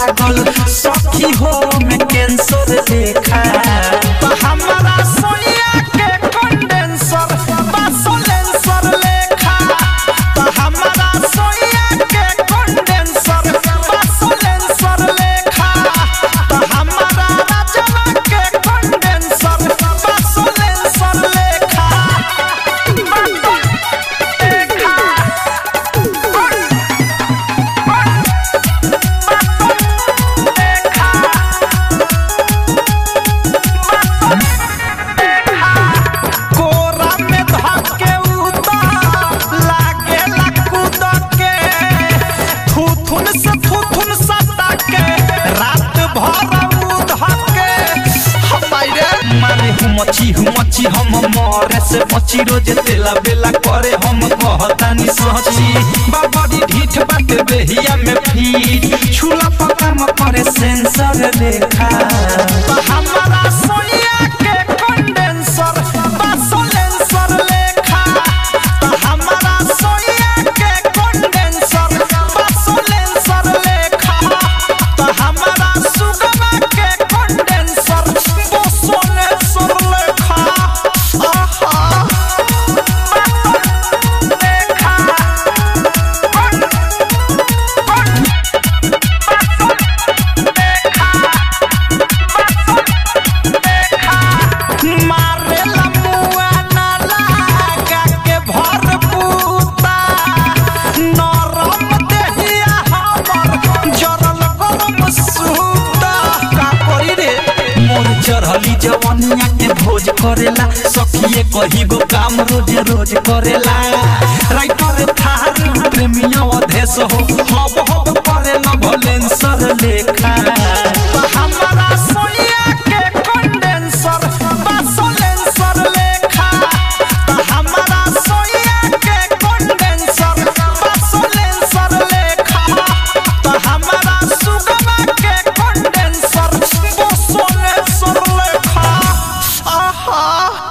लागल सखी हो में कैंसर देखा हमारा सोनिया के कंडेंसर बासोलेंसर लेखा हमारा सोनिया के कंडेंसर बासोलेंसर लेखा हमारा राजना के कंडेंसर बासोलेंसर लेखा मची हम मरे से बची रोज तेला बेला करे हम कहतानी सची बाबरी ढीठ बाटे बेहिया में फीट छुला पका म करे सेंसर देखा हमारा सोनिया के कंडेंसर बासोलेंसर लेखा हमारा सोनिया के कंडेंसर बासोलेंसर लेखा हमारा सुगमा के कंडेंसर बासोलेंसर चढ़ली जवनिया के भोज करेला सखिए कही गो काम रोज रोज करेला राइटर थार प्रेमिया अधेश हो हब करे न भलेंसर लेखा हमारा सोनिया के कंडेंसर बासोलेंसर लेखा हमारा सोनिया के कंडेंसर बासोलेंसर लेखा हमारा सुगमा के कंडेंसर बासोलेंसर लेखा